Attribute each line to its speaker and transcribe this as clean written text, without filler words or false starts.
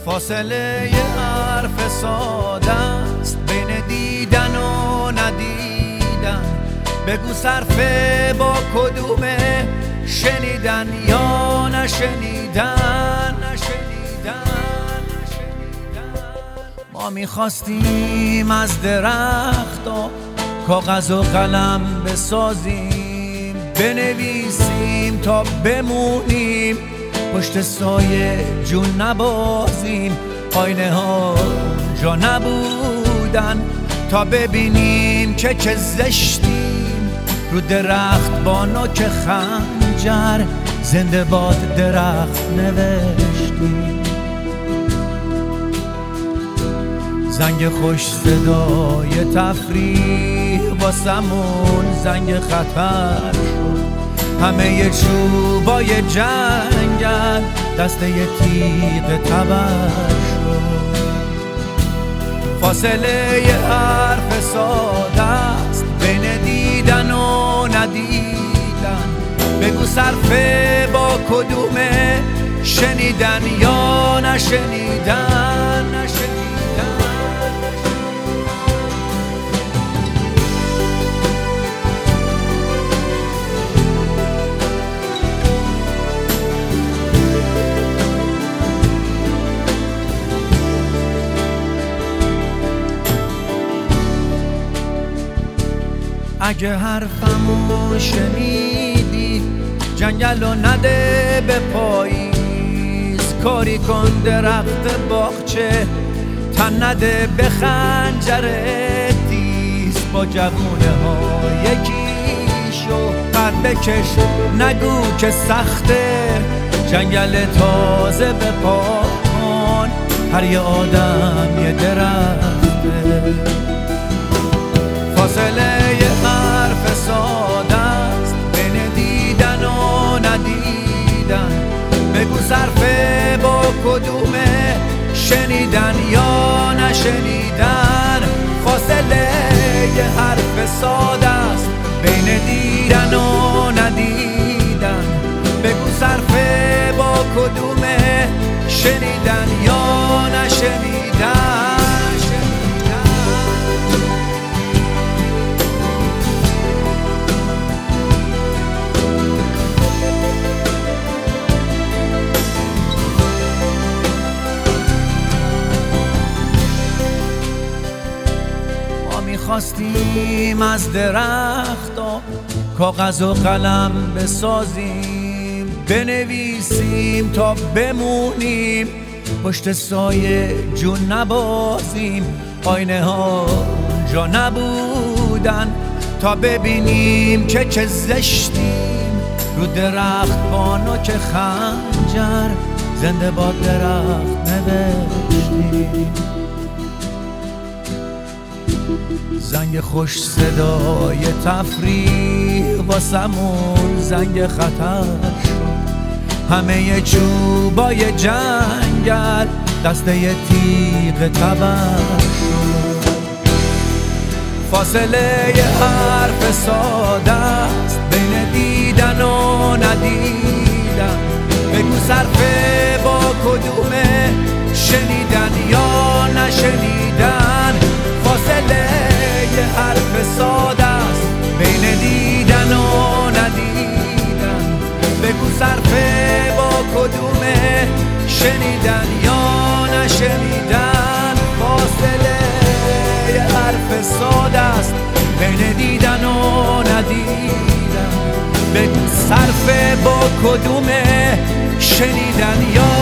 Speaker 1: فاصله یه حرف ساده است بین دیدن و ندیدن. بگو صرفه با کدومه، شنیدن یا نشنیدن. ما میخواستیم از درخت و کاغذ و قلم بسازیم، بنویسیم تا بمونیم، پشت سایه جون نبازیم. آینه ها جا نبودن تا ببینیم که چه زشتیم. رو درخت با نوک خنجر زنده باد درخت نوشتیم. زنگ خوش صدای تفریح واسمون زنگ خطر شد. همه چوبای جنگل دسته تیغ تبر شد. فاصله یه حرف ساده است بین دیدن و ندیدن. بگو صرفه با کدومه، شنیدن یا نشنیدن. اگه حرفمو شنیدی، جنگلو نده به پاییز. کاری کن درخت باغچه، تن نده به خنجر تیز. با جوونه ها یکی شو، قد بکش نگو که سخته. جنگل تازه به پا کن، هر یه آدم یه درخته. فاصله یه حرف ساده است بین دیدن و ندیدن. بگو صرفه با کدومه، شنیدن یا نشنیدن. فاصله یه حرف ساده است بین دیدن و ندیدن. بگو صرفه با کدومه، شنیدن یا نشنیدن. میخواستیم از درخت و کاغذ و قلم بسازیم، بنویسیم تا بمونیم، پشت سایه جون نبازیم. آینه ها جا نبودن تا ببینیم که چه زشتیم. رو درخت با نوک خنجر زنده با درخت نوشتیم. زنگ خوش صدای تفریح واسمون زنگ خطر شد. همه چوبای جنگل دسته تیغ تبر شد. فاصله یه حرف ساده است بین دیدن و ندیدن. بگو صرفه با کدومه، شنیدن یا نشنیدن. فاصله یه حرف ساده است بین دیدن و ندیدن. بگو صرفه با کدومه، شنیدن یا نشنیدن. فاصله یه حرف ساده است بین دیدن و ندیدن. بگو صرفه با کدومه، شنیدن یا